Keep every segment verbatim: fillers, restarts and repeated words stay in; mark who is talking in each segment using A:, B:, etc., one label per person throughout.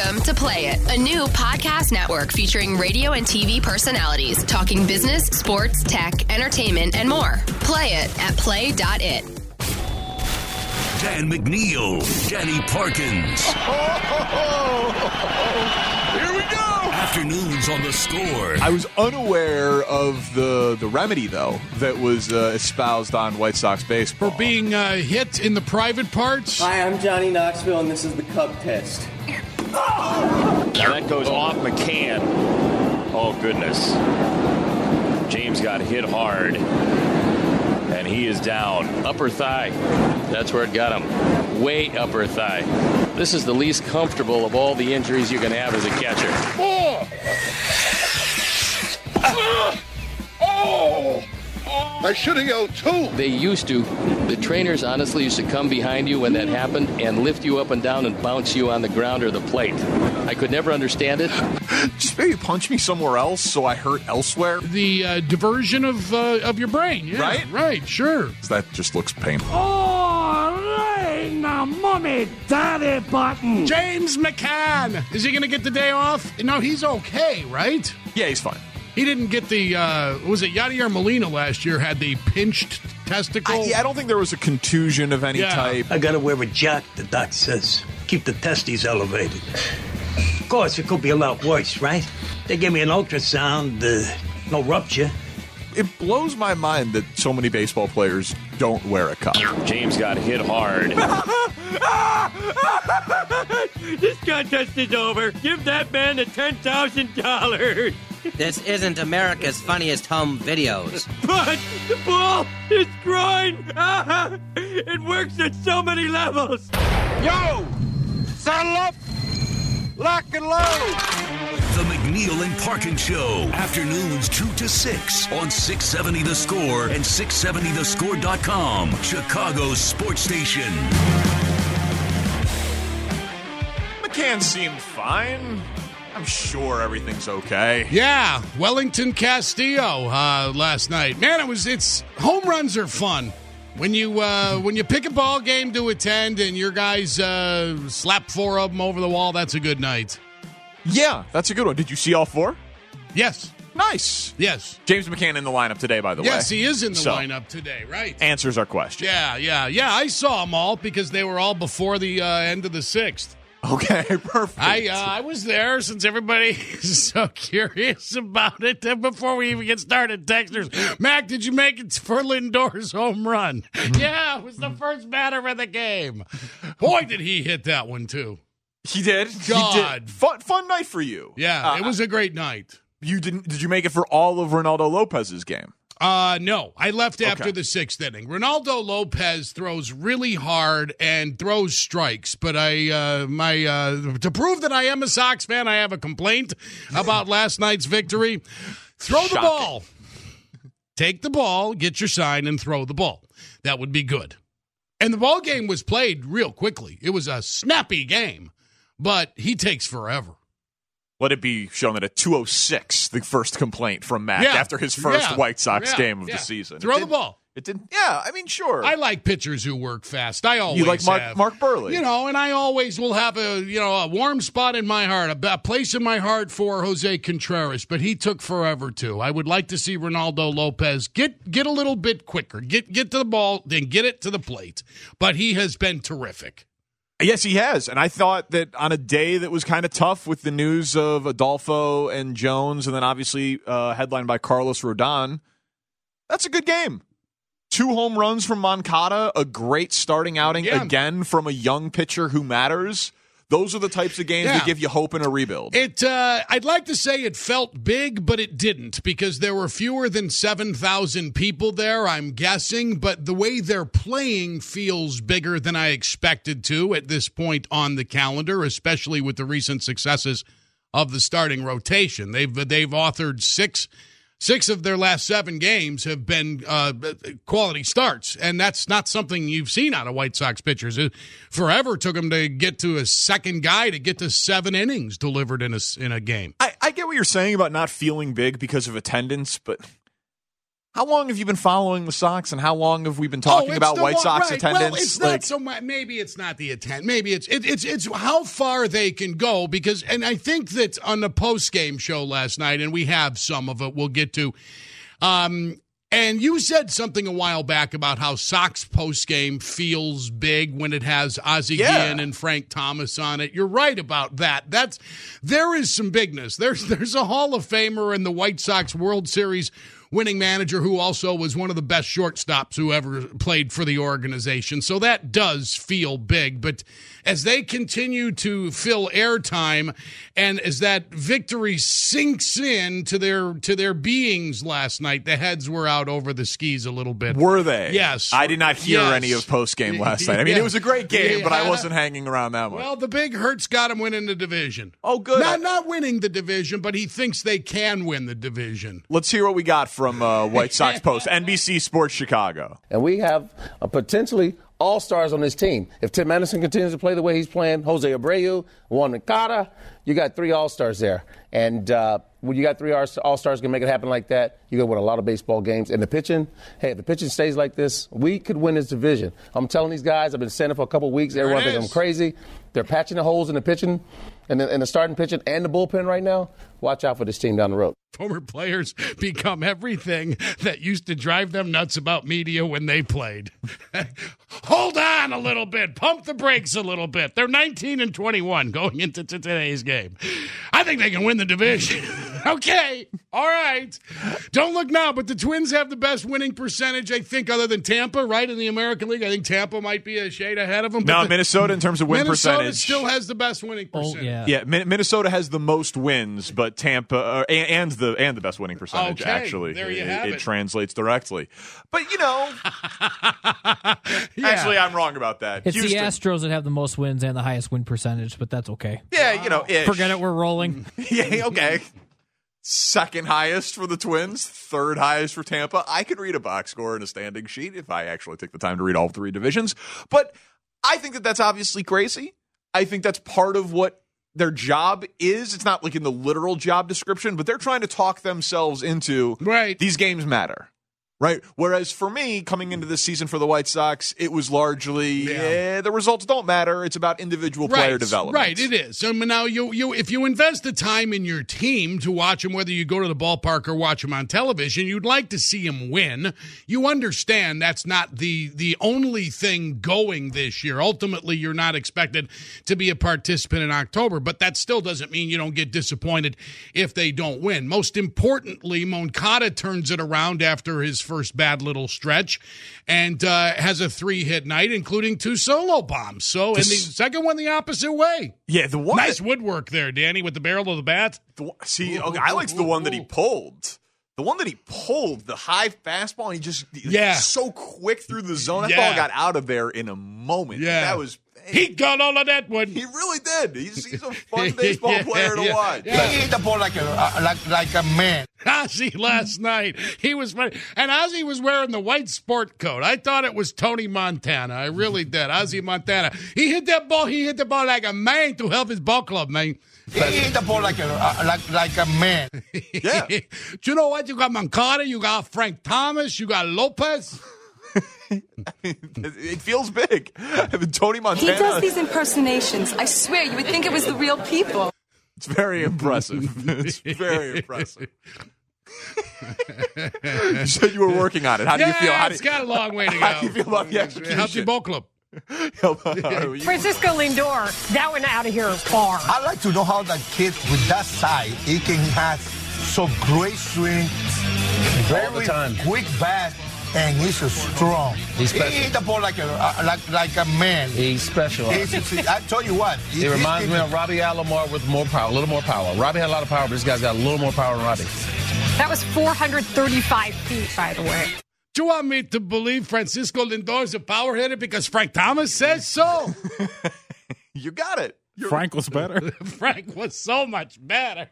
A: Welcome to Play It, a new podcast network featuring radio and T V personalities talking business, sports, tech, entertainment, and more. Play it at play dot it.
B: Dan McNeil, Danny Parkins.
C: Here we go!
B: Afternoons on The Score.
C: I was unaware of the, the remedy, though, that was uh, espoused on White Sox baseball.
D: For being uh, hit in the private parts?
E: Hi, I'm Johnny Knoxville, and this is the Cub test.
F: Now that goes off McCann. Oh, goodness. James got hit hard, and he is down. Upper thigh. That's where it got him. Way upper thigh. This is the least comfortable of all the injuries you can have as a catcher.
G: Oh! Oh! I should have yelled too.
F: They used to. The trainers honestly used to come behind you when that happened and lift you up and down and bounce you on the ground or the plate. I could never understand it.
C: Just maybe punch me somewhere else so I hurt elsewhere.
D: The uh, diversion of uh, of your brain. Yeah,
C: right?
D: Right, sure.
C: That just looks painful.
H: Oh, ring the mummy daddy button.
D: James McCann. Is he going to get the day off? No, he's okay, right?
C: Yeah, he's fine.
D: He didn't get the, uh, was it Yadier Molina last year had the pinched testicle?
C: I, yeah, I don't think there was a contusion of any
D: Yeah.
C: type.
I: I gotta wear a jack, the doc says. Keep the testes elevated. Of course, it could be a lot worse, right? They gave me an ultrasound, uh, no rupture.
C: It blows my mind that so many baseball players don't wear a cup.
F: James got hit hard.
H: This contest is over. Give that man the ten thousand dollars.
J: This isn't America's Funniest Home Videos.
H: But the ball is groin. It works at so many levels.
G: Yo! Saddle up! Lock and load!
B: The McNeil and Parkins Show. Afternoons two to six on six seventy The Score and six seventy the score dot com. Chicago's sports station.
C: McCann seemed fine. I'm sure everything's okay.
D: Yeah, Wellington Castillo uh, last night. Man, it was. It's home runs are fun when you uh, when you pick a ball game to attend and your guys uh, slap four of them over the wall. That's a good night.
C: Yeah, that's a good one. Did you see all four?
D: Yes.
C: Nice.
D: Yes.
C: James McCann in the lineup today, by the
D: Yes,
C: way.
D: he is in the
C: So,
D: lineup today, right?
C: Answers our question.
D: Yeah, yeah, yeah. I saw them all because they were all before the uh, end of the sixth.
C: Okay, perfect.
D: I uh, I was there since everybody is so curious about it. And before we even get started, texters, Mac, did you make it for Lindor's home run? Yeah, it was the first batter of the game. Boy, did he hit that one, too.
C: He did.
D: God.
C: He did. Fun, fun night for you.
D: Yeah,
C: Uh,
D: it was a great night.
C: You didn't? Did you make it for all of Ronaldo Lopez's game?
D: Uh, no, I left after
C: Okay.
D: the sixth inning. Ronaldo Lopez throws really hard and throws strikes, but I, uh, my, uh, to prove that I am a Sox fan, I have a complaint about last night's victory. Throw
C: Shocking.
D: the ball. Take the ball, get your sign, and throw the ball. That would be good. And the ball game was played real quickly. It was a snappy game, but he takes forever.
C: Let it be shown that at two oh six, the first complaint from Mac
D: Yeah.
C: after his first
D: Yeah.
C: White Sox
D: Yeah.
C: game of
D: Yeah.
C: the season.
D: Throw
C: It
D: the
C: didn't-
D: ball.
C: It didn't. Yeah, I mean, sure.
D: I like pitchers who work fast. I always
C: you like Mark,
D: have.
C: Mark Burley.
D: You know, and I always will have a you know a warm spot in my heart, a, a place in my heart for Jose Contreras, but he took forever too. I would like to see Ronaldo Lopez get get a little bit quicker, get get to the ball, then get it to the plate. But he has been terrific.
C: Yes, he has. And I thought that on a day that was kind of tough with the news of Adolfo and Jones, and then obviously uh, headlined by Carlos Rodon, that's a good game. Two home runs from Moncada, a great starting outing
D: Yeah.
C: again from a young pitcher who matters. Those are the types of games
D: Yeah.
C: that give you hope in a rebuild.
D: It, uh, I'd like to say it felt big, but it didn't because there were fewer than seven thousand people there, I'm guessing. But the way they're playing feels bigger than I expected to at this point on the calendar, especially with the recent successes of the starting rotation. They've they've authored six. Six of their last seven games have been uh, quality starts, and that's not something you've seen out of White Sox pitchers. It forever took them to get to a second guy to get to seven innings delivered in a, in a game.
C: I, I get what you're saying about not feeling big because of attendance, but How long have you been following the Sox, and how long have we been talking
D: oh,
C: about White
D: one,
C: Sox
D: right.
C: attendance?
D: Well, it's
C: like,
D: not so much. Maybe it's not the attendance. Maybe it's it, it's it's how far they can go. Because, and I think that on the post game show last night, and we have some of it. We'll get to. Um, and you said something a while back about how Sox post game feels big when it has Ozzie
C: yeah.
D: Guillen and Frank Thomas on it. You're right about that. That's there is some bigness. There's there's a Hall of Famer in the White Sox World Series winning manager who also was one of the best shortstops who ever played for the organization. So that does feel big. But as they continue to fill airtime and as that victory sinks in to their to their beings last night, the heads were out over the skis a little bit.
C: Were they?
D: Yes.
C: I did not hear
D: yes.
C: any of post-game last night. I mean,
D: yeah.
C: it was a great game,
D: yeah.
C: but I wasn't hanging around that much.
D: Well, the big Hurts got him winning the division.
C: Oh, good.
D: Not, not winning the division, but he thinks they can win the division.
C: Let's hear what we got from uh, White Sox Post, N B C Sports Chicago.
K: And we have a potentially all-stars on this team. If Tim Anderson continues to play the way he's playing, Jose Abreu, Juan Moncada, you got three all-stars there. And uh, when you got three all-stars can make it happen like that, you're going to win a lot of baseball games. And the pitching, hey, if the pitching stays like this, we could win this division. I'm telling these guys, I've been saying it for a couple of weeks.
D: There
K: Everyone thinks I'm crazy. They're patching the holes in the pitching and the, and the starting pitching and the bullpen right now. Watch out for this team down the road.
D: Former players become everything that used to drive them nuts about media when they played. Hold on a little bit. Pump the brakes a little bit. They're nineteen and twenty-one going into t- today's game. I think they can win the division. Okay. All right. Don't look now, but the Twins have the best winning percentage, I think, other than Tampa, right, in the American League. I think Tampa might be a shade ahead of them.
C: No,
D: the,
C: Minnesota in terms of win
D: Minnesota
C: percentage.
D: still has the best winning percentage.
L: Oh, yeah.
C: Yeah, Minnesota has the most wins, but Tampa uh, and, and the and the best winning percentage.
D: Okay,
C: actually,
D: there you
C: it,
D: have
C: it,
D: it.
C: translates directly. But you know,
D: Yeah.
C: actually, I'm wrong about that.
L: It's
C: Houston,
L: the Astros that have the most wins and the highest win percentage, but that's okay.
C: Yeah, you know, ish.
L: Forget it, we're rolling.
C: Yeah, okay. Second highest for the Twins, third highest for Tampa. I could read a box score and a standing sheet if I actually take the time to read all three divisions. But I think that that's obviously crazy. I think that's part of what their job is. It's not like in the literal job description, but they're trying to talk themselves into
D: right.
C: These games matter. Right. Whereas for me, coming into this season for the White Sox, it was largely yeah. eh, the results don't matter. It's about individual
D: right.
C: player development.
D: Right. It is. So now you you if you invest the time in your team to watch them, whether you go to the ballpark or watch them on television, you'd like to see them win. You understand that's not the the only thing going this year. Ultimately, you're not expected to be a participant in October, but that still doesn't mean you don't get disappointed if they don't win. Most importantly, Moncada turns it around after his first bad little stretch and uh, has a three-hit night, including two solo bombs. So, and the second one the opposite way.
C: Yeah, the one
D: nice
C: that,
D: woodwork there, Danny, with the barrel of the bat.
C: The, see, okay, I liked the one that he pulled. The one that he pulled, the high fastball, and he just
D: yeah.
C: so quick through the zone. That
D: yeah.
C: ball got out of there in a moment.
D: Yeah.
C: That was.
D: He got all of that one.
C: He really did. He's, he's a fun baseball
D: yeah,
C: player to
D: yeah,
C: watch.
G: Yeah. He hit the ball like a uh, like like a man.
D: Ozzie last night, he was funny. And Ozzie was wearing the white sport coat. I thought it was Tony Montana. I really did. Ozzie Montana. He hit that ball. He hit the ball like a man to help his ball club, man.
G: He hit the ball like a uh, like like a man.
C: Yeah.
D: Do you know what? You got Moncada. You got Frank Thomas. You got Lopez.
C: It feels big. Tony Montana.
M: He does these impersonations. I swear, you would think it was the real people.
C: It's very impressive. It's very impressive. You said you were working on it. How do
D: yeah,
C: you feel? How
D: it's
C: do you,
D: got a long way to go.
C: How do you feel about the execution?
D: How's your ball club?
N: Francisco Lindor, that one out of here far.
G: I like to know how that kid with that side, he can have so great swing, very
K: all the time,
G: quick bat, and he's so strong.
K: He's special.
G: He hit the ball like a uh, like like a man.
K: He's special.
G: He's, I tell you what.
K: He reminds me of Robbie Alomar with more power, a little more power. Robbie had a lot of power, but this guy's got a little more power than Robbie.
N: That was four hundred thirty-five feet, by the way.
D: Do you want me to believe Francisco Lindor is a power hitter because Frank Thomas says so?
C: You got it. You're
O: Frank was better.
D: Frank was so much better.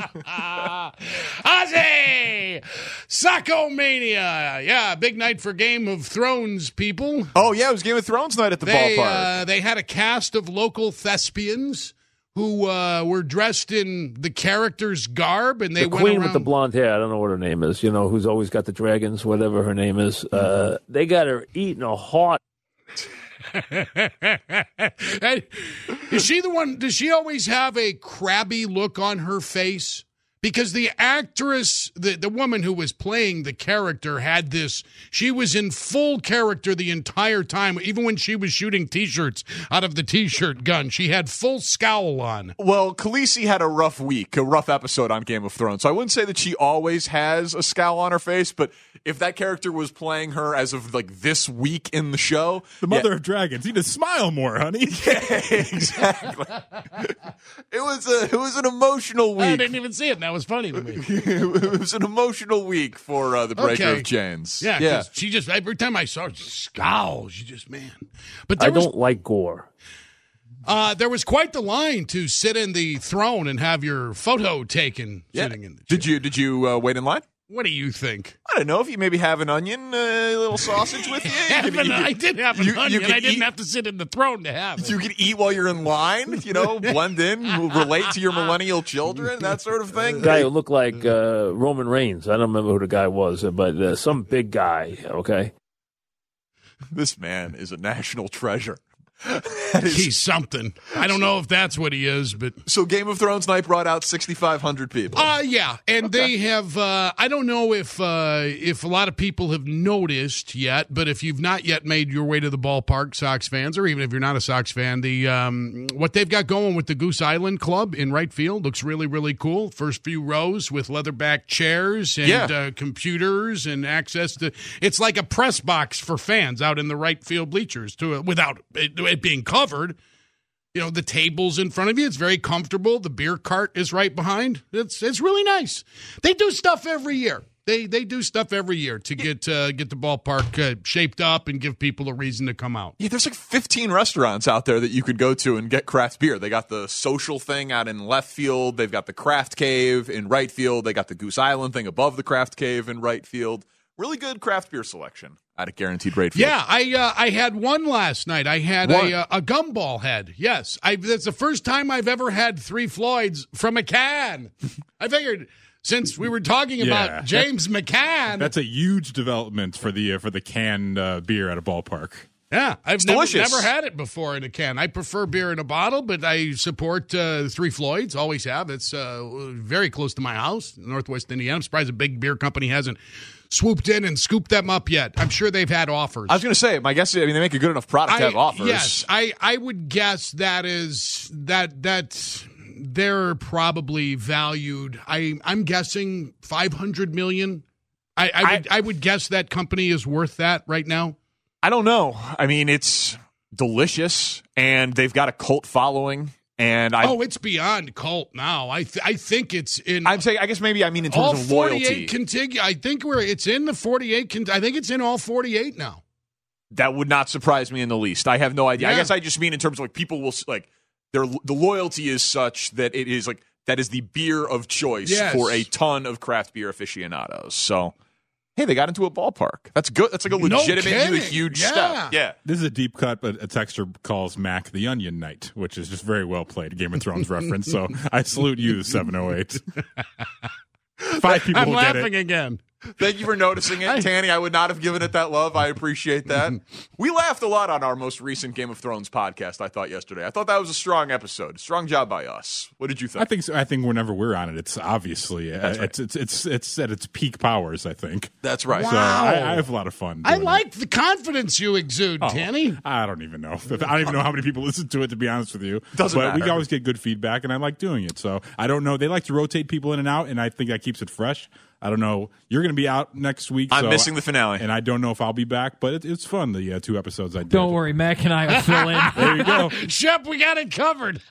D: Ozzy! Socko-mania. Yeah, big night for Game of Thrones people.
C: Oh, yeah, it was Game of Thrones night at the
D: they,
C: ballpark.
D: Uh, they had a cast of local thespians who uh, were dressed in the character's garb, and they
O: the
D: went
O: queen
D: around.
O: with the blonde hair. I don't know what her name is. You know, who's always got the dragons, whatever her name is. Uh, they got her eating a hot.
D: Hey, is she the one? Does she always have a crabby look on her face? Because the actress, the, the woman who was playing the character had this, she was in full character the entire time. Even when she was shooting T-shirts out of the T-shirt gun, she had full scowl on.
C: Well, Khaleesi had a rough week, a rough episode on Game of Thrones. So I wouldn't say that she always has a scowl on her face, but if that character was playing her as of like this week in the show.
P: The Mother
C: yeah.
P: of Dragons. You need to smile more, honey.
C: Yeah, exactly. It was a, it was an emotional week.
D: I didn't even see it. That was funny to me.
C: It was an emotional week for uh, the Breaker
D: Okay.
C: of Chains.
D: Yeah,
C: yeah.
D: she just, every time I saw her, she scowls. She just, man. But
O: I
D: there was,
O: don't like gore.
D: Uh, there was quite the line to sit in the throne and have your photo taken
C: Yeah.
D: sitting in the chair.
C: Did you did you uh, wait in line?
D: What do you think?
C: I don't know if you maybe have an onion, uh, a little sausage with you. you,
D: Have
C: can-
D: an-
C: you can-
D: I did have an
C: you- you
D: onion.
C: can
D: I didn't
C: eat-
D: have to sit in the throne to have it.
C: You can eat while you're in line, you know, blend in, relate to your millennial children, that sort of thing.
O: Guy who looked like uh, Roman Reigns. I don't remember who the guy was, but uh, some big guy, okay?
C: This man is a national treasure.
D: He's something. I don't know if that's what he is, but
C: So Game of Thrones night brought out sixty-five hundred people.
D: uh yeah, and they have. Uh, I don't know if uh, if a lot of people have noticed yet, but if you've not yet made your way to the ballpark, Sox fans, or even if you're not a Sox fan, the um, what they've got going with the Goose Island Club in right field looks really really cool. First few rows with leatherback chairs and
C: Yeah.
D: uh, computers and access to. It's like a press box for fans out in the right field bleachers to without it, it being covered. You know, the table's in front of you. It's very comfortable. The beer cart is right behind. It's it's really nice. They do stuff every year. They they do stuff every year to get uh, get the ballpark uh, shaped up and give people a reason to come out.
C: Yeah, there's like fifteen restaurants out there that you could go to and get craft beer. They got the social thing out in left field. They've got the craft cave in right field. They got the Goose Island thing above the craft cave in right field. Really good craft beer selection at a guaranteed rate field.
D: Yeah, I uh, I had one last night. I had
C: One.
D: a uh, a gumball head. Yes, I, that's the first time I've ever had three Floyds from a can. I figured since we were talking
P: Yeah.
D: about James McCann.
P: That's a huge development for the uh, for the canned uh, beer at a ballpark.
D: Yeah, I've
C: It's
D: never,
C: delicious.
D: never had it before in a can. I prefer beer in a bottle, but I support uh, Three Floyds. Always have. It's uh, very close to my house, Northwest Indiana. I'm surprised a big beer company hasn't swooped in and scooped them up yet. I'm sure they've had offers.
C: I was going to say, my guess is, I mean, they make a good enough product to have
D: I-
C: offers.
D: Yes, I, I would guess that is that that they're probably valued. I I'm guessing five hundred million. I I would, I, would guess that company is worth that right now.
C: I don't know. I mean, it's delicious, and they've got a cult following. And I,
D: oh, it's beyond cult now. I th- I think it's in.
C: I'm saying, I guess maybe I mean in terms
D: all
C: of loyalty.
D: forty-eight contig- I think we're. It's in the forty-eight. Con- I think it's in all forty-eight now.
C: That would not surprise me in the least. I have no idea. I
D: Yeah.
C: guess I just mean in terms of like people will s- like their the loyalty is such that it is like that is the beer of choice
D: Yes.
C: for a ton of craft beer aficionados. So, hey, they got into a ballpark. That's good. That's like a
D: No
C: legitimate,
D: kidding.
C: huge
D: Yeah.
C: step. Yeah.
P: This is a deep cut, but a texter calls Mac the Onion Knight, which is just very well played. Game of Thrones reference. So I salute you, seven oh eight. Five people
D: I'm
P: will get
D: laughing
P: it.
D: again.
C: Thank you for noticing it, Tanny. I would not have given it that love. I appreciate that. We laughed a lot on our most recent Game of Thrones podcast, I thought, yesterday. I thought that was a strong episode. Strong job by us. What did you think?
P: I think so. I think whenever we're on it, it's obviously uh,
C: That's right.
P: it's, it's it's it's at its peak powers. I think
C: That's right.
P: So I, I have a lot of fun.
D: I
P: doing it.
D: like the confidence you exude,
P: Oh,
D: Tanny.
P: I don't even know. I don't even know how many people listen to it, to be honest with you.
C: Doesn't
P: but
C: matter.
P: we always get good feedback, and I like doing it. So I don't know. They like to rotate people in and out, and I think that keeps it fresh. I don't know. You're going to be out next week.
C: I'm
P: so
C: missing the finale.
P: and I don't know if I'll be back, but it, it's fun, the uh, two episodes I did.
L: Don't worry, Mac and I will fill in.
P: There you go.
D: Shep, we got it covered.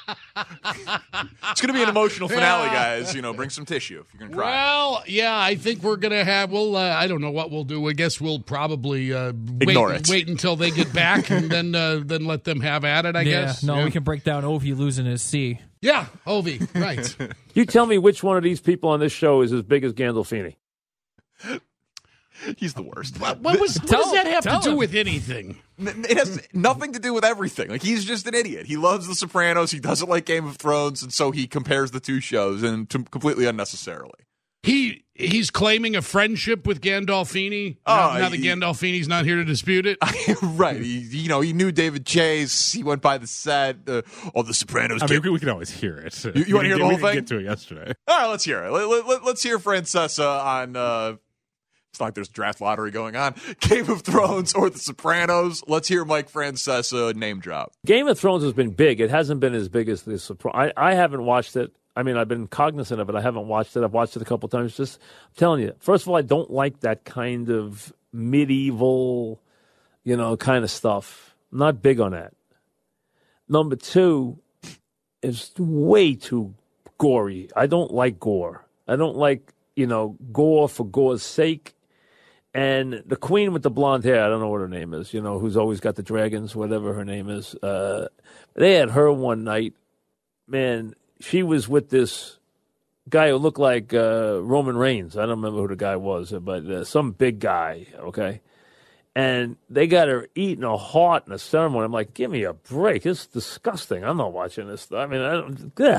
C: It's going to be an emotional finale, guys. You know, bring some tissue if you're going to cry.
D: Well, yeah, I think we're gonna have. We'll. Uh, I don't know what we'll do. I guess we'll probably uh,
C: Ignore
D: wait,
C: it.
D: wait until they get back, and then uh, then let them have at it. I
L: yeah,
D: guess.
L: no,
D: yeah.
L: we can break down Ovi losing his C.
D: Yeah, Ovi, right.
O: You tell me which one of these people on this show is as big as Gandolfini.
C: He's the worst.
D: What, what, was, what does that have to do him. with anything?
C: It has nothing to do with everything. Like, he's just an idiot. He loves The Sopranos. He doesn't like Game of Thrones, and so he compares the two shows, and to, completely unnecessarily.
D: He he's claiming a friendship with Gandolfini.
C: Oh,
D: now, now
C: he,
D: that Gandolfini's not here to dispute it,
C: right? He, you know, he knew David Chase. He went by the set. Uh, oh, The Sopranos.
P: I mean, we, we can always hear it.
C: You, you want to hear the whole
P: we
C: thing?
P: Get to it yesterday.
C: All right, let's hear it. Let, let, let's hear Francesa on. Uh, it's not like there's draft lottery going on. Game of Thrones or The Sopranos. Let's hear Mike Francesa name drop.
O: Game of Thrones has been big. It hasn't been as big as The Sopranos. I, I haven't watched it. I mean, I've been cognizant of it. I haven't watched it. I've watched it a couple times. Just I'm telling you, first of all, I don't like that kind of medieval, you know, kind of stuff. I'm not big on that. Number two, it's way too gory. I don't like gore. I don't like, you know, gore for gore's sake. And the queen with the blonde hair, I don't know what her name is, you know, who's always got the dragons, whatever her name is. Uh, they had her one night. Man, she was with this guy who looked like uh, Roman Reigns. I don't remember who the guy was, but uh, some big guy, okay? And they got her eating a heart in a ceremony. I'm like, give me a break. It's disgusting. I'm not watching this. I mean, I don't, yeah.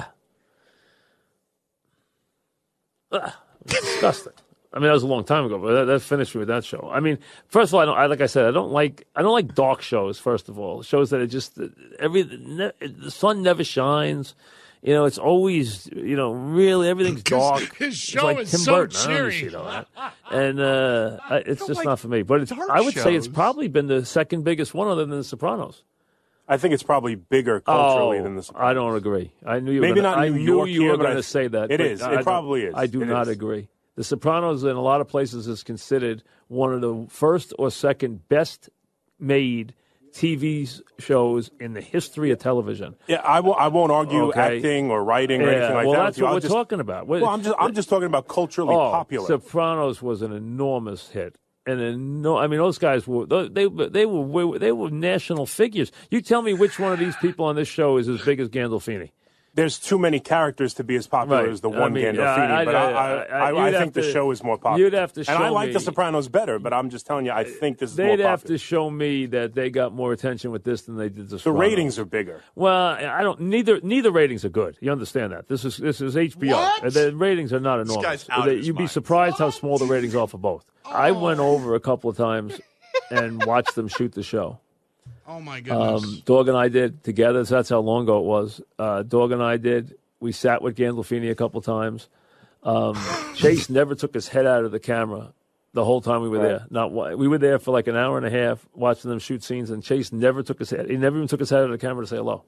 O: Ugh, disgusting. I mean, that was a long time ago, but that, that finished me with that show. I mean, first of all, I don't. I, like I said, I don't like. I don't like dark shows. First of all, shows that it just every ne, the sun never shines. You know, it's always, you know, really everything's dark.
D: His show
O: it's like
D: is
O: Tim
D: so
O: Burton.
D: cheery.
O: I don't know that. And uh, I, it's just
Q: like
O: not for me. But it's, I would
Q: shows.
O: say it's probably been the second biggest one, other than The Sopranos.
Q: I think it's probably bigger culturally
O: oh,
Q: than The Sopranos.
O: I don't agree. I knew you
Q: Maybe
O: were gonna,
Q: not
O: I
Q: New
O: knew
Q: York
O: you
Q: here,
O: were
Q: but
O: going
Q: I-
O: to say that.
Q: it
O: but
Q: is. It
O: I don't-
Q: probably is.
O: I do
Q: It
O: not
Q: is.
O: agree. The Sopranos, in a lot of places, is considered one of the first or second best made T V shows in the history of television.
Q: Yeah, I won't. I won't argue
O: Okay.
Q: acting or writing or
O: Yeah,
Q: anything like
O: well,
Q: that.
O: that's
Q: with you.
O: what
Q: I'll
O: we're
Q: just-
O: talking about.
Q: Well, I'm just. I'm just talking about culturally
O: oh,
Q: popular.
O: Sopranos was an enormous hit. And then, no, I mean, those guys were they they were they were national figures. You tell me which one of these people on this show is as big as Gandolfini?
Q: There's too many characters to be as popular
O: Right.
Q: as the
O: I
Q: one
O: mean,
Q: Gandolfini,
O: I- I-
Q: but I,
O: I-
Q: I,
O: I-
Q: I, I
O: you'd
Q: think
O: have
Q: the
O: to-
Q: show is more popular.
O: you'd have to
Q: and
O: show
Q: I like
O: me-
Q: The Sopranos better, but I'm just telling you, I think this is more
O: They'd
Q: popular.
O: have to show me that they got more attention with this than they did the
Q: the
O: Sopranos.
Q: ratings are bigger.
O: Well, I don't. Neither neither ratings are good. You understand that? This is this is H B O.
Q: What?
O: The ratings are not
C: This
O: enormous.
C: guy's out of
O: They-
C: his
O: You'd be
C: mind.
O: surprised how small the ratings are for both. I went over a couple of times and watched them shoot the show.
D: Oh my goodness!
O: Um, Dog and I did together. So that's how long ago it was. Uh, Dog and I did. We sat with Gandolfini a couple times. Um, Chase never took his head out of the camera the whole time we were
Q: Right.
O: there. Not one- we were there for like an hour and a half watching them shoot scenes, and Chase never took his head. He never even took his head out of the camera to say hello.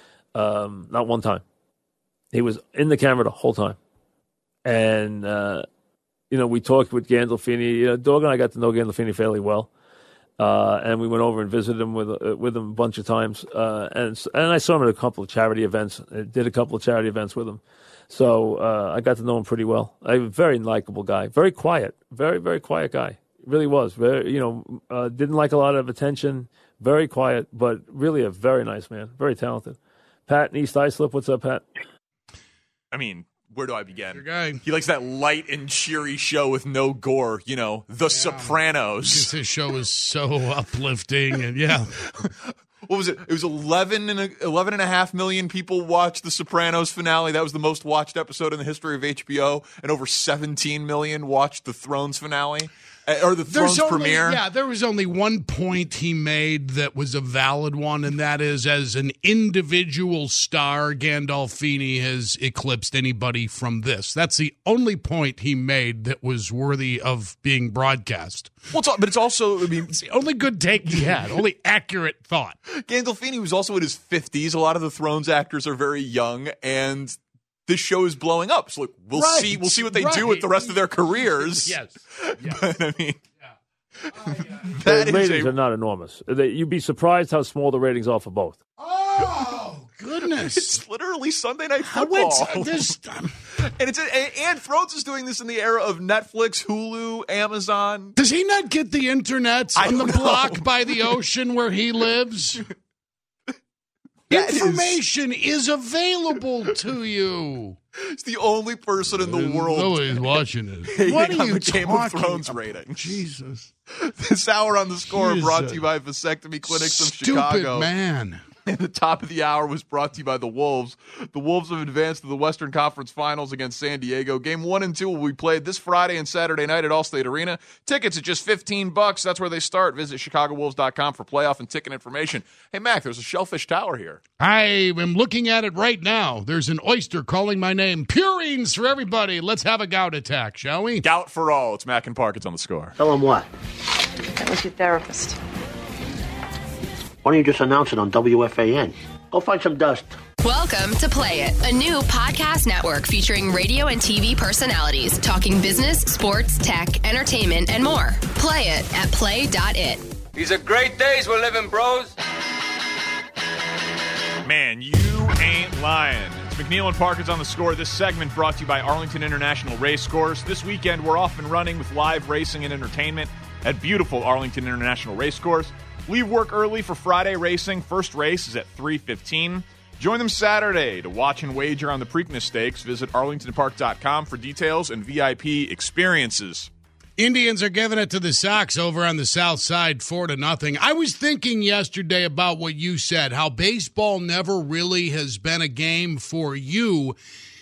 O: Um, not one time. He was in the camera the whole time, and uh, you know we talked with Gandolfini. You know, Dog and I got to know Gandolfini fairly well. Uh, and we went over and visited him with uh, with him a bunch of times, uh, and and I saw him at a couple of charity events. I did a couple of charity events with him, so uh, I got to know him pretty well. A very likable guy, very quiet, very very quiet guy. Really was very, you know, uh, didn't like a lot of attention. Very quiet, but really a very nice man, very talented. Pat in East Islip, what's up, Pat?
C: I mean, where do I begin?
D: Your guy.
C: He likes that light and cheery show with no gore, you know, The Sopranos.
D: Because his show is so uplifting, and yeah.
C: What was it? It was eleven and a, eleven and a half million people watched The Sopranos finale. That was the most watched episode in the history of H B O, and over seventeen million watched the Thrones finale. Uh, or the Thrones
D: There's only,
C: premiere.
D: Yeah, there was only one point he made that was a valid one, and that is as an individual star, Gandolfini has eclipsed anybody from this. That's the only point he made that was worthy of being broadcast.
C: Well, it's, al- but it's also, I mean,
D: It's the only good take he had, only accurate thought.
C: Gandolfini was also in his fifties. A lot of the Thrones actors are very young, and this show is blowing up. So like, we'll
D: Right,
C: see. We'll see what they do
D: right.
C: with the rest of their careers.
D: Yes.
C: But I mean,
O: The
C: that is
O: ratings
C: a-
O: are not enormous. They, you'd be surprised how small the ratings are for both.
D: Oh, goodness.
C: It's literally Sunday Night
D: How
C: Football.
D: it's, this, um,
C: and it's and, and Thrones is doing this in the era of Netflix, Hulu, Amazon.
D: does he not get the internet
C: I
D: on the
C: don't know.
D: block by the ocean where he lives?
C: That
D: Information is, is available to you.
C: It's the only person in the world.
D: Nobody's watching it.
C: Hating
D: What are
C: on
D: you
C: the Game of
D: talking
C: Thrones
D: about?
C: rating.
D: Jesus.
C: This hour on the score
D: Jesus.
C: brought to you by Vasectomy Clinics of
D: Stupid
C: Chicago.
D: man.
C: And the top of the hour was brought to you by the Wolves. The Wolves have advanced to the Western Conference Finals against San Diego. Game one and two will be played this Friday and Saturday night at Allstate Arena. Tickets at just fifteen bucks. That's where they start. Visit chicago wolves dot com for playoff and ticket information. Hey, Mac, there's a Shellfish Tower here.
D: I am looking at it right now. There's an oyster calling my name. Purines for everybody. Let's have a gout attack, shall we?
C: Gout for all. It's Mac and Park. It's on the score.
R: Tell him what?
M: That was your therapist.
R: Why don't you just announce it on W F A N? Go find some dust.
A: Welcome to Play It, a new podcast network featuring radio and T V personalities talking business, sports, tech, entertainment, and more. Play it at play dot it.
H: These are great days we're living, bros.
C: Man, you ain't lying. It's McNeil and Parker's on the score. This segment brought to you by Arlington International Race Course. This weekend, we're off and running with live racing and entertainment at beautiful Arlington International Race Course. Leave work early for Friday racing. First race is at three fifteen. Join them Saturday to watch and wager on the Preakness Stakes. Visit arlington park dot com for details and V I P experiences.
D: Indians are giving it to the Sox over on the south side, four to nothing. I was thinking yesterday about what you said, how baseball never really has been a game for you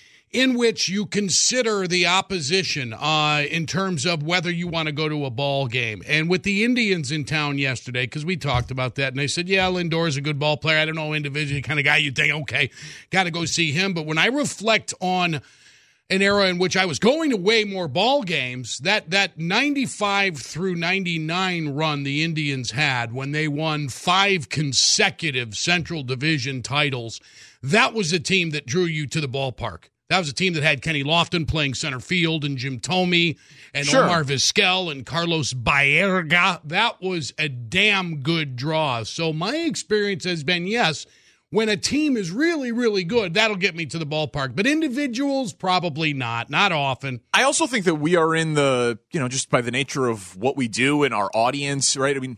D: in which you consider the opposition uh, in terms of whether you want to go to a ball game. And with the Indians in town yesterday, because we talked about that, and they said, yeah, Lindor's a good ball player. I don't know, individually kind of guy you think, okay, got to go see him. But when I reflect on an era in which I was going to way more ball games, that that ninety-five through ninety-nine run the Indians had when they won five consecutive Central Division titles, that was a team that drew you to the ballpark. That was a team that had Kenny Lofton playing center field and Jim Thome and
C: Sure.
D: Omar Vizquel and Carlos Baerga. That was a damn good draw. So my experience has been, yes, when a team is really, really good, that'll get me to the ballpark. But individuals, probably not. Not often.
C: I also think that we are in the, you know, just by the nature of what we do and our audience, right? I mean,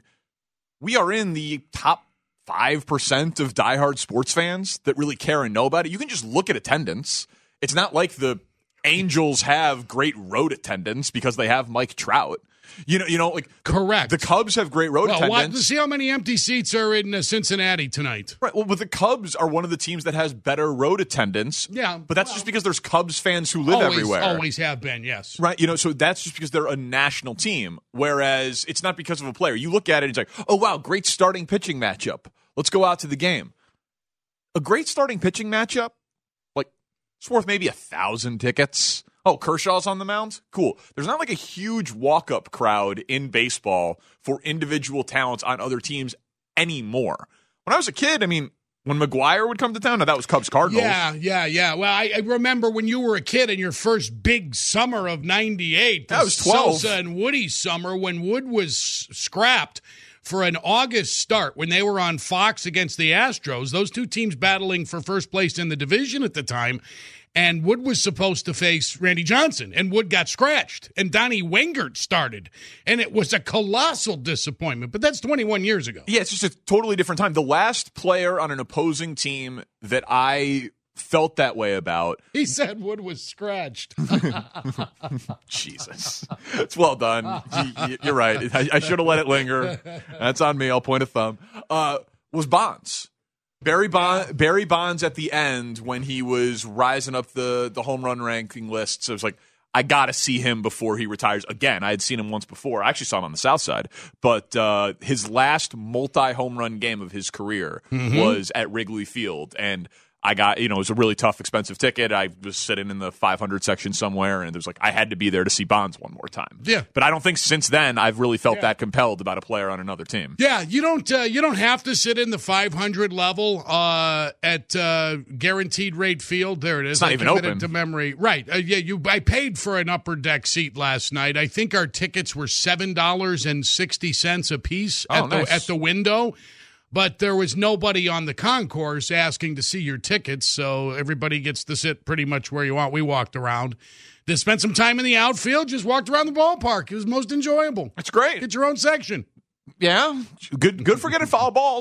C: we are in the top five percent of diehard sports fans that really care and know about it. You can just look at attendance. It's not like the Angels have great road attendance because they have Mike Trout. You know, you know, like
D: correct.
C: The Cubs have great road
D: well,
C: attendance.
D: What, see how many empty seats are in uh, Cincinnati tonight.
C: Right. Well, but the Cubs are one of the teams that has better road attendance.
D: Yeah,
C: but that's
D: well,
C: just because there's Cubs fans who live
D: always,
C: everywhere.
D: Always have been. Yes.
C: Right. You know, so that's just because they're a national team. Whereas it's not because of a player. You look at it, and it's like, oh wow, great starting pitching matchup. Let's go out to the game. A great starting pitching matchup. It's worth maybe a thousand tickets. Oh, Kershaw's on the mound? Cool. There's not like a huge walk-up crowd in baseball for individual talents on other teams anymore. When I was a kid, I mean, when McGuire would come to town, now that was Cubs-Cardinals.
D: Yeah, yeah, yeah. Well, I, I remember when you were a kid in your first big summer of ninety-eight.
C: That was twelve.
D: Sosa and Woody summer when Wood was scrapped for an August start when they were on Fox against the Astros, those two teams battling for first place in the division at the time, and Wood was supposed to face Randy Johnson, and Wood got scratched, and Donnie Wengert started, and it was a colossal disappointment, but that's twenty-one years ago.
C: Yeah, it's just a totally different time. The last player on an opposing team that I felt that way about.
D: He said Wood was scratched.
C: Jesus. It's well done. You're right. I, I should have let it linger. That's on me. I'll point a thumb. Uh, was Bonds. Barry, Bond, Barry Bonds at the end when he was rising up the, the home run ranking lists. So it was like, I got to see him before he retires. Again, I had seen him once before. I actually saw him on the South Side. But uh, his last multi-home run game of his career mm-hmm. was at Wrigley Field. And I got, you know, it was a really tough, expensive ticket. I was sitting in the five hundred section somewhere, and there's like, I had to be there to see Bonds one more time.
D: Yeah.
C: But I don't think since then I've really felt
D: yeah.
C: that compelled about a player on another team.
D: Yeah, you don't uh, you don't have to sit in the five hundred level uh, at uh, Guaranteed Rate Field. There it is.
C: It's not
D: I
C: even
D: committed
C: open.
D: To memory. Right. Uh, yeah, you. I paid for an upper deck seat last night. I think our tickets were seven dollars and sixty cents a piece
C: oh,
D: at the
C: nice.
D: at the window. But there was nobody on the concourse asking to see your tickets, so everybody gets to sit pretty much where you want. We walked around. They spent some time in the outfield, just walked around the ballpark. It was most enjoyable.
C: It's great.
D: Get your own section.
C: Yeah. Good good for getting foul balls.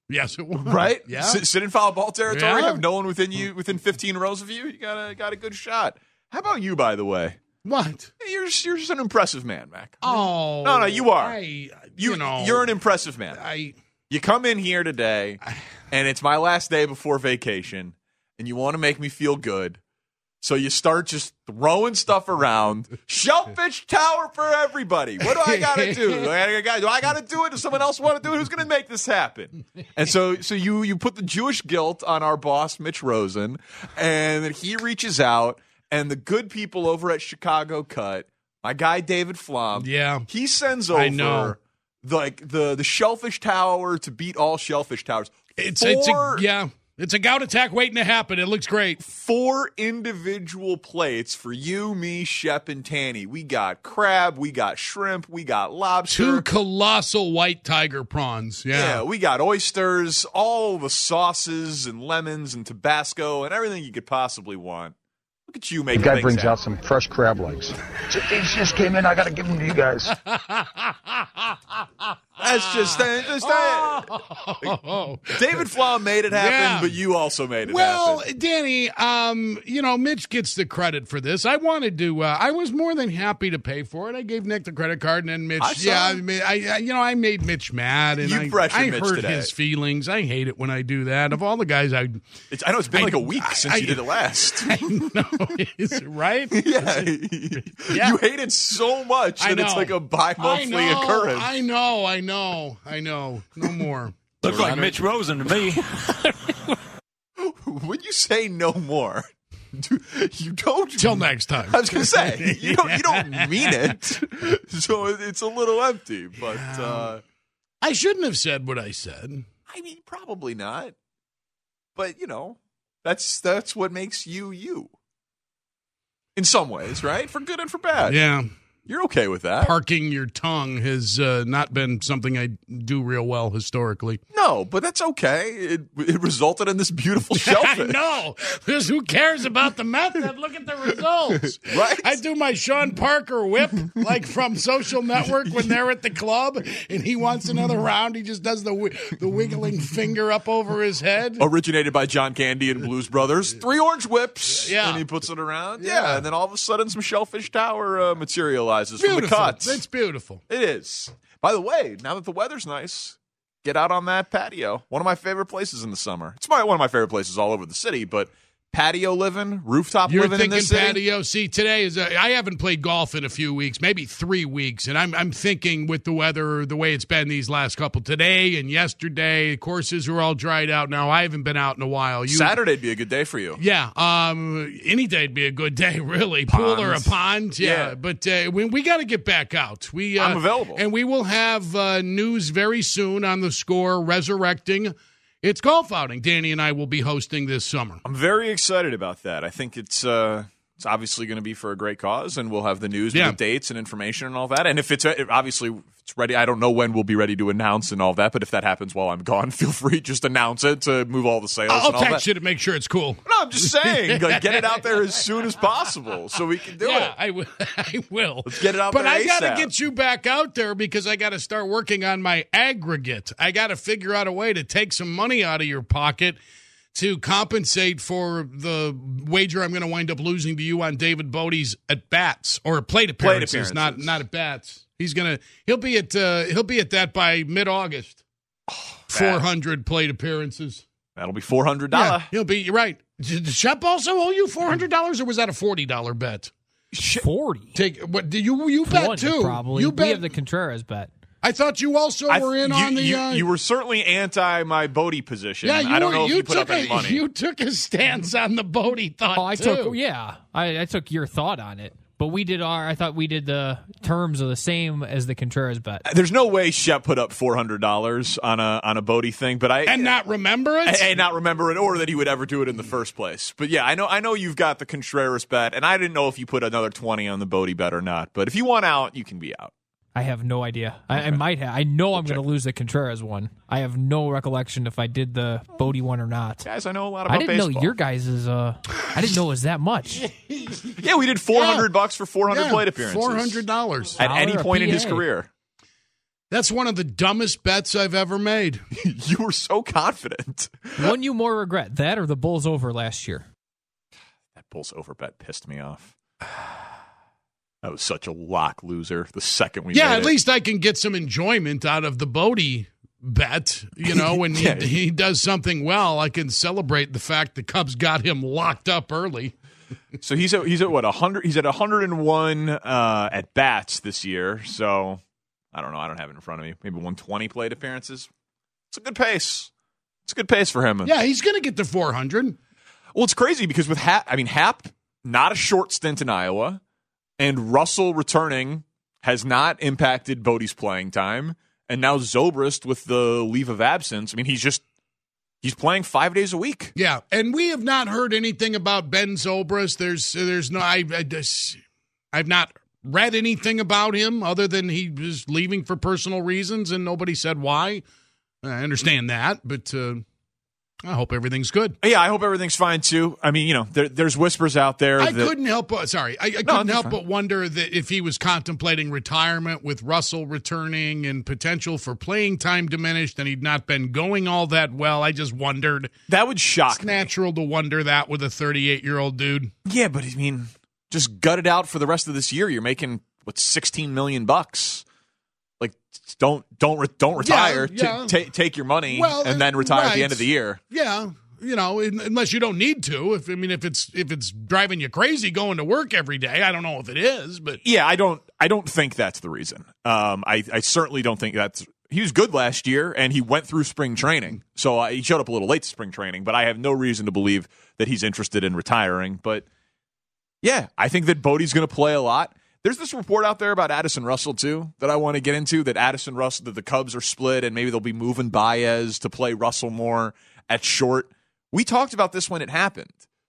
D: Yes, it was.
C: Right?
D: Yeah.
C: Sit, sit in foul ball territory,
D: Yeah.
C: have no one within you within fifteen rows of you. You got a got a good shot. How about you, by the way?
D: What?
C: You're just, you're just an impressive man, Mac.
D: Oh.
C: No, no, you are.
D: I,
C: you,
D: you know.
C: You're an impressive man.
D: I.
C: You come in here today, and it's my last day before vacation, and you want to make me feel good. So you start just throwing stuff around. Shellfish Tower for everybody. What do I got to do? Do I got to do it? Does someone else want to do it? Who's going to make this happen? And so so you you put the Jewish guilt on our boss, Mitch Rosen, and then he reaches out, and the good people over at Chicago Cut, my guy David Flom,
D: yeah.
C: he sends over
D: I know.
C: The, like the, the Shellfish Tower to beat all Shellfish Towers.
D: It's,
C: Four,
D: it's a, yeah. It's a gout attack waiting to happen. It looks great.
C: Four individual plates for you, me, Shep, and Tanny. We got crab, we got shrimp, we got lobster.
D: Two colossal white tiger prawns. Yeah.
C: Yeah, we got oysters, all the sauces and lemons and Tabasco and everything you could possibly want. Look at you making
S: The guy
C: things
S: brings
C: happen.
S: out some fresh crab legs. These just came in. I got to give them to you guys.
C: That's just, just oh. David Flom made it happen,
D: Yeah.
C: but you also made it
D: well,
C: happen.
D: Danny, um, you know, Mitch gets the credit for this. I wanted to. Uh, I was more than happy to pay for it. I gave Nick the credit card, and then Mitch.
C: I saw
D: yeah, I,
C: it.
D: mean, I, I, you know, I made Mitch mad, and
C: You
D: I,
C: pressured
D: I
C: Mitch
D: hurt
C: today.
D: his feelings. I hate it when I do that. Of all the guys, I.
C: It's, I know it's been
D: I-
C: like a week since
D: I-
C: you did it last.
D: I know, is it right?
C: Yeah.
D: Yeah.
C: You hate it so much
D: I
C: that it's
D: know.
C: like a
D: I
C: bi-monthly
D: know,
C: occurrence.
D: I know, I know, I know. No more.
F: Looks like Mitch Rosen to me.
C: When you say no more, do- you don't.
D: Till next time.
C: I was going to say you don't. You don't mean it, so it- it's a little empty. But uh,
D: I shouldn't have said what I said.
C: I mean, probably not. But you know, that's that's what makes you you. In some ways, right? For good and for bad.
D: Yeah.
C: You're okay with that.
D: Parking your tongue has uh, not been something I do real well historically.
C: No, but that's okay. It, it resulted in this beautiful shellfish.
D: I know. Because who cares about the method? Look at the results.
C: Right?
D: I do my Sean Parker whip, like from Social Network when they're at the club, and he wants another round. He just does the wi- the wiggling finger up over his head.
C: Originated by John Candy and Blues Brothers. Three orange whips.
D: Yeah.
C: And he puts it around.
D: Yeah.
C: Yeah. And then all of a sudden, some Shellfish Tower uh, materializes from the
D: Beautiful.
C: cuts.
D: It's beautiful.
C: It is. By the way, now that the weather's nice, get out on that patio. One of my favorite places in the summer. It's my one of my favorite places all over the city, but patio living, rooftop
D: You're
C: living in
D: thinking
C: this city.
D: patio. See, today is a, I haven't played golf in a few weeks, maybe three weeks, and I'm I'm thinking with the weather, the way it's been these last couple today and yesterday, courses are all dried out now. I haven't been out in a while. You,
C: Saturday'd be a good day for you.
D: yeah, um, any day'd be a good day, really. Pool or a
C: Ponds.
D: pond, yeah.
C: Yeah.
D: But uh, we we got to get back out. We uh,
C: I'm available.
D: and we will have uh, news very soon on the Score resurrecting its golf outing. Danny and I will be hosting this summer.
C: I'm very excited about that. I think it's uh, it's obviously going to be for a great cause, and we'll have the news
D: Yeah.
C: with the dates and information and all that. And if it's if obviously if it's ready, I don't know when we'll be ready to announce and all that. But if that happens while I'm gone, feel free just announce it to move all the sales.
D: I'll
C: and all
D: text
C: that.
D: you to make sure it's cool.
C: No, I'm just saying, like, get it out there as soon as possible so we can do
D: yeah,
C: it.
D: I will. I will.
C: Let's get it out
D: but
C: there
D: I got to
C: ASAP.
D: get you back out there because I got to start working on my aggregate. I got to figure out a way to take some money out of your pocket to compensate for the wager I'm going to wind up losing to you on David Bodie's at bats or plate appearances,
C: appearances.
D: not not at bats. He's gonna he'll be at uh, he'll be at that by mid August. Four hundred plate appearances.
C: That'll be four hundred
D: Yeah,
C: dollars.
D: he'll be. You're right. Did Shep also owe you four hundred dollars, or was that a forty dollar bet?
L: Forty.
D: Take what? Do you you bet
L: One,
D: too?
L: Probably.
D: You
L: We
D: bet.
L: have the Contreras bet.
D: I thought you also
C: I-
D: were in
C: you,
D: on the.
C: you,
D: uh,
C: you were certainly anti my Bodie position.
D: yeah, you
C: I don't
D: were,
C: know if
D: you
C: you put
D: took
C: up any
D: a,
C: money.
D: You took a stance on the Bodie thought
L: Oh, I
D: too.
L: took yeah. I, I took your thought on it, but we did our. I thought we did the terms are the same as the Contreras bet.
C: There's no way Shep put up four hundred dollars on a on a Bodie thing, but I
D: and not remember it.
C: and not remember it or that he would ever do it in the first place. But yeah, I know I know you've got the Contreras bet, and I didn't know if you put another twenty on the Bodie bet or not. But if you want out, you can be out.
L: I have no idea. I, I might have. I know I'm going to lose the Contreras one. I have no recollection if I did the Bodie one or not.
C: Guys, I know a lot about
L: I didn't
C: baseball.
L: know your guys' is. Uh, I didn't know it was that much.
C: Yeah, we did four hundred
D: Yeah.
C: bucks for four hundred
D: yeah,
C: plate appearances.
D: Four hundred dollars
C: At any
L: Dollar a
C: point in
L: P A.
C: his career.
D: That's one of the dumbest bets I've ever made.
C: You were so confident.
L: One you more regret, that or the Bulls over last year?
C: That Bulls over bet pissed me off. That was such a lock loser the second we
D: Yeah,
C: made
D: at
C: it.
D: least I can get some enjoyment out of the Bodie bet. You know, when
C: Yeah.
D: he, he does something well, I can celebrate the fact the Cubs got him locked up early.
C: So he's at, he's at what, one hundred? He's at one hundred one uh, at bats this year. So I don't know. I don't have it in front of me. Maybe one hundred twenty plate appearances. It's a good pace. It's a good pace for him.
D: Yeah, he's going to get to four hundred.
C: Well, it's crazy because with Hap, I mean, Hap, not a short stint in Iowa, and Russell returning has not impacted Bodie's playing time. And now Zobrist with the leave of absence. I mean, he's just, he's playing five days a week.
D: Yeah, and we have not heard anything about Ben Zobrist. There's, there's no, I, I just, I've not read anything about him other than he was leaving for personal reasons, and nobody said why. I understand that, but uh, I hope everything's good.
C: Yeah, I hope everything's fine too. I mean, you know, there, there's whispers out there.
D: I
C: that,
D: couldn't help but sorry, I, I
C: No,
D: couldn't
C: that's
D: help
C: fine.
D: but wonder that if he was contemplating retirement with Russell returning and potential for playing time diminished, and he'd not been going all that well. I just wondered.
C: That would shock
D: It's natural to wonder that with a thirty-eight-year-old dude.
C: Yeah, but I mean, just gut it out for the rest of this year. You're making what, sixteen million bucks. Like, don't don't re- don't retire.
D: Yeah, yeah.
C: T- ta- take your money
D: Well,
C: and then retire at the
D: right.
C: end of the year.
D: Yeah, you know, un- unless you don't need to. If I mean, if it's if it's driving you crazy going to work every day, I don't know if it is, but
C: Yeah, I don't I don't think that's the reason. Um, I I certainly don't think that's. He was good last year, and he went through spring training. So uh, he showed up a little late to spring training, but I have no reason to believe that he's interested in retiring. But yeah, I think that Bodie's going to play a lot. There's this report out there about Addison Russell, too, that I want to get into, that Addison Russell, that the Cubs are split, and maybe they'll be moving Baez to play Russell more at short. We talked about this when it happened.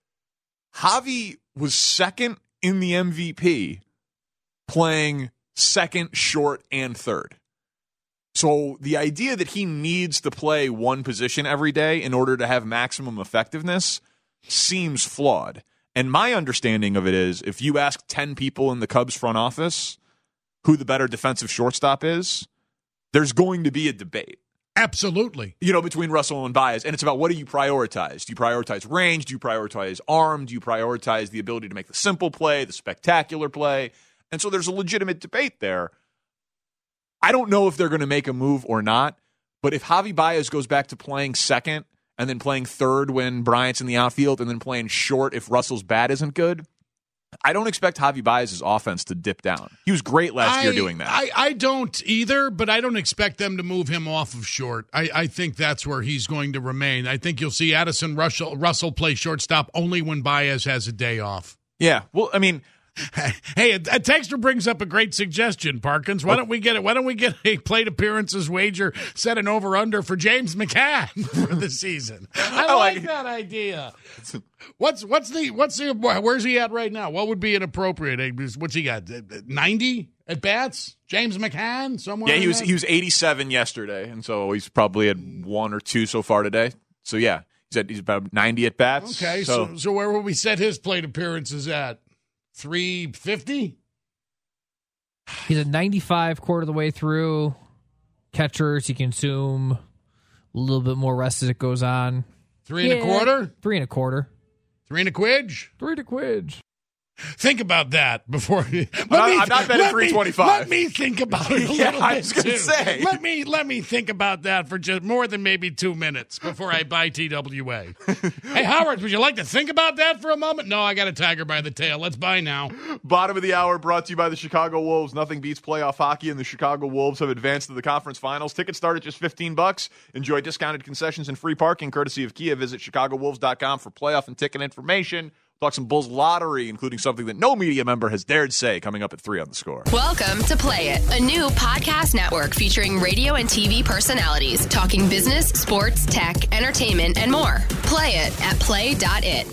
C: Javi was second in the M V P, playing second, short, and third. So the idea that he needs to play one position every day in order to have maximum effectiveness seems flawed. And my understanding of it is, if you ask ten people in the Cubs front office who the better defensive shortstop is, there's going to be a debate.
D: Absolutely.
C: You know, between Russell and Baez. And it's about, what do you prioritize? Do you prioritize range? Do you prioritize arm? Do you prioritize the ability to make the simple play, the spectacular play? And so there's a legitimate debate there. I don't know if they're going to make a move or not, but if Javi Baez goes back to playing second and then playing third when Bryant's in the outfield and then playing short if Russell's bat isn't good, I don't expect Javi Baez's offense to dip down. He was great last
D: I,
C: year doing that.
D: I, I don't either, but I don't expect them to move him off of short. I, I think that's where he's going to remain. I think you'll see Addison Russell, Russell play shortstop only when Baez has a day off.
C: Yeah, well, I mean,
D: hey, a, a texter brings up a great suggestion, Parkins. Why don't we get it? Why don't we get a plate appearances wager, set an over under for James McCann for the season? I,
C: I
D: like
C: like it.
D: that idea. What's what's the what's the where's he at right now? What would be an appropriate? What's he got? ninety at bats? James McCann somewhere?
C: Yeah, he
D: in
C: was
D: that?
C: he was eighty-seven yesterday, and so he's probably at one or two so far today. So yeah, he's at he's about ninety at bats.
D: Okay, so so, so where will we set his plate appearances at? three fifty?
L: He's at ninety-five quarter of the way through. Catchers, he can consume a little bit more rest as it goes on.
D: Three and a quarter?
L: Three and a quarter.
D: Three and a quidge?
L: Three and a quidge.
D: Think about that before. Let me,
C: I'm not betting
D: let
C: three
D: me-
C: twenty-five.
D: Let me think about it a
C: Yeah,
D: little
C: I
D: bit
C: was gonna
D: too.
C: say.
D: Let me let me think about that for just more than maybe two minutes before I buy T W A. Hey Howard, would you like to think about that for a moment? No, I got a tiger by the tail. Let's buy now.
C: Bottom of the hour brought to you by the Chicago Wolves. Nothing beats playoff hockey, and the Chicago Wolves have advanced to the conference finals. Tickets start at just fifteen bucks. Enjoy discounted concessions and free parking courtesy of Kia. Visit chicago wolves dot com for playoff and ticket information. Talk some Bulls lottery, including something that no media member has dared say, coming up at three on the Score.
A: Welcome to Play It, a new podcast network featuring radio and T V personalities talking business, sports, tech, entertainment, and more. Play it at play dot it.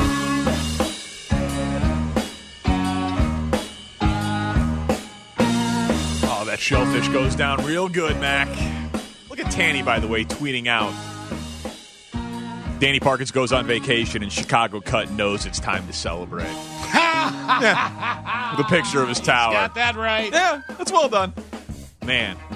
C: Oh, that shellfish goes down real good, Mac. Look at Tanny, by the way, tweeting out. Danny Parkins goes on vacation, and Chicago Cut knows it's time to celebrate. Yeah. With a picture of his tower.
D: Got that right.
C: Yeah, that's well done. Man,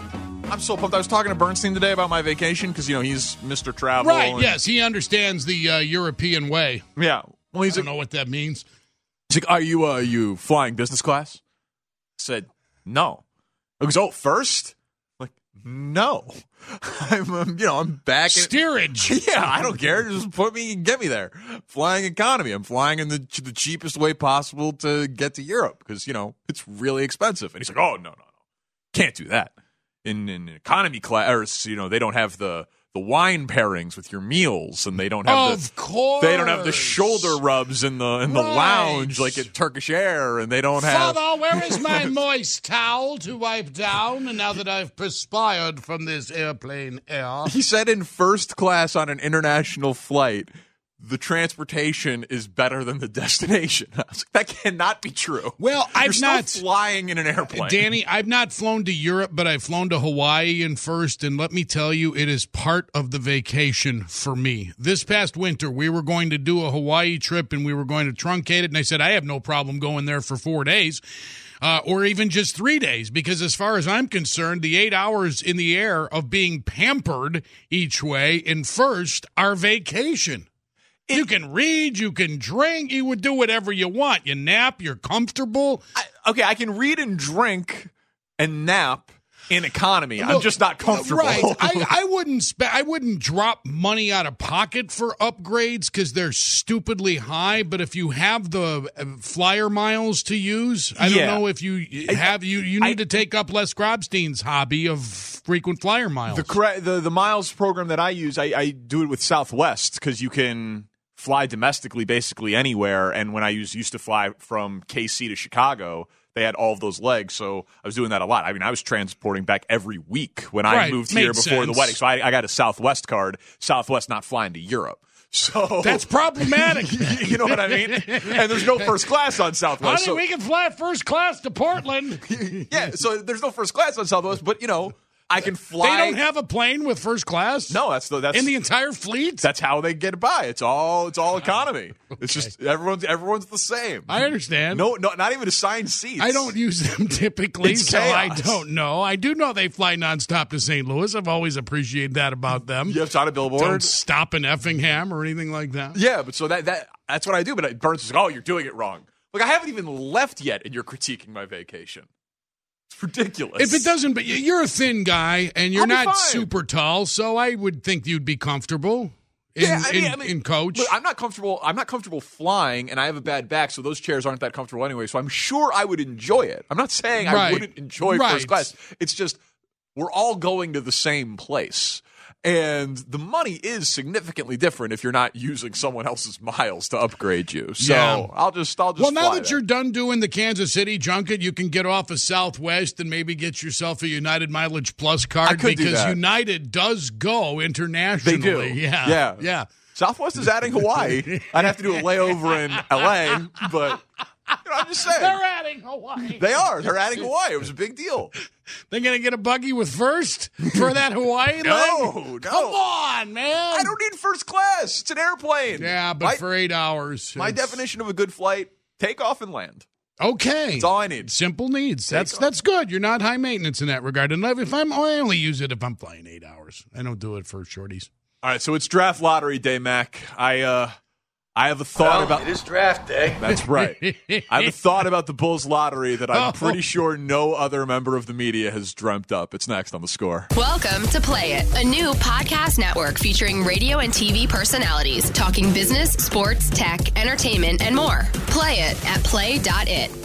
C: I'm so pumped. I was talking to Bernstein today about my vacation because, you know, he's Mister Travel.
D: Right,
C: and,
D: yes. He understands the uh, European way.
C: Yeah. Well, he's
D: I don't know what that means.
C: He's like, are you, uh, you flying business class? I said, no. He goes, oh, first? I'm like, no. I'm, um, you know, I'm back in
D: steerage.
C: Yeah, I don't care. Just put me and get me there. Flying economy. I'm flying in the the cheapest way possible to get to Europe because, you know, it's really expensive. And he's like, oh, no, no, no. Can't do that. In, in economy class, or, you know, they don't have the, the wine pairings with your meals, and they don't have
D: of
C: the
D: course.
C: They don't have the shoulder rubs in the in the
D: Right.
C: lounge like at Turkish Air, and they don't have.
D: Father, where is my moist towel to wipe down? And now that I've perspired from this airplane air,
C: He said in first class on an international flight, the transportation is better than the destination. I was like, that cannot be true.
D: Well,
C: You're
D: I've
C: still
D: not
C: flying in an airplane.
D: Danny, I've not flown to Europe, but I've flown to Hawaii in first, and let me tell you, it is part of the vacation for me. This past winter, we were going to do a Hawaii trip, and we were going to truncate it, and I said, I have no problem going there for four days. Uh, or even just three days, because as far as I'm concerned, the eight hours in the air of being pampered each way in first are vacation. It, you can read, you can drink, you would do whatever you want. You nap, you're comfortable.
C: I, okay, I can read and drink and nap in economy. I'm
D: Look,
C: just not comfortable.
D: Right. I, I wouldn't spe- I wouldn't drop money out of pocket for upgrades because they're stupidly high. But if you have the flyer miles to use, I
C: Yeah.
D: don't know if you have you you need
C: I,
D: to take up Les Grobstein's hobby of frequent flyer miles.
C: The correct the, the miles program that I use, I, I do it with Southwest because you can fly domestically basically anywhere. And when I used used to fly from K C to Chicago, they had all of those legs, so I was doing that a lot. I mean, I was transporting back every week when I
D: Right,
C: moved here
D: makes
C: before
D: sense.
C: the wedding. So I, I got a Southwest card. Southwest not flying to Europe. So
D: That's problematic.
C: You know what I mean? And there's no first class on Southwest.
D: Honey,
C: so,
D: we can fly first class to Portland.
C: yeah, so there's no first class on Southwest, but, you know, I can fly.
D: They don't have a plane with first class?
C: No, that's the that's
D: in the entire fleet?
C: That's how they get by. It's all it's all economy. Okay. It's just everyone's everyone's the same.
D: I understand.
C: No, no, not even assigned seats.
D: I don't use them typically,
C: It's
D: so I
C: chaos.
D: don't know. I do know they fly nonstop to Saint Louis. I've always appreciated that about them.
C: You have on a billboard.
D: Don't stop in Effingham or anything like that.
C: Yeah, but so that that that's what I do. But Burns is like, oh, you're doing it wrong. Like I haven't even left yet, and you're critiquing my vacation. It's ridiculous.
D: If it doesn't, but you're a thin guy and you're
C: I'll be
D: not
C: fine.
D: super tall, so I would think you'd be comfortable in,
C: yeah, I mean,
D: in,
C: I mean,
D: in coach.
C: Look, I'm not comfortable. I'm not comfortable flying, and I have a bad back, so those chairs aren't that comfortable anyway. So I'm sure I would enjoy it. I'm not saying I
D: Right.
C: wouldn't enjoy
D: Right.
C: first class. It's just we're all going to the same place. And the money is significantly different if you're not using someone else's miles to upgrade you. So
D: Yeah.
C: I'll just, I'll just.
D: Well, now
C: fly
D: that
C: there.
D: you're done doing the Kansas City junket, you can get off of Southwest and maybe get yourself a United Mileage Plus card
C: I could do
D: because
C: that.
D: United does go internationally.
C: They do.
D: Yeah.
C: Yeah.
D: Yeah.
C: Southwest is adding Hawaii. I'd have to do a layover in L A, but you know, I'm just saying.
D: They're adding Hawaii.
C: They are. They're adding Hawaii. It was a big deal.
D: They're going to get a buggy with first for that Hawaii
C: No,
D: leg?
C: no.
D: Come on, man.
C: I don't need first class. It's an airplane.
D: Yeah, but
C: my,
D: for eight hours.
C: my
D: it's-
C: definition of a good flight: take off and land.
D: Okay.
C: That's all I need.
D: Simple needs.
C: Take
D: That's
C: off.
D: that's good. You're not high maintenance in that regard. And if I'm, I only use it if I'm flying eight hours. I don't do it for shorties.
C: All right, so it's draft lottery day, Mac. I uh, I have a thought
S: Well,
C: about.
S: it is draft day.
C: That's right. I have a thought about the Bulls lottery that I'm
D: Oh.
C: pretty sure no other member of the media has dreamt up. It's next on The Score.
A: Welcome to Play It, a new podcast network featuring radio and T V personalities talking business, sports, tech, entertainment, and more. Play it at play dot it.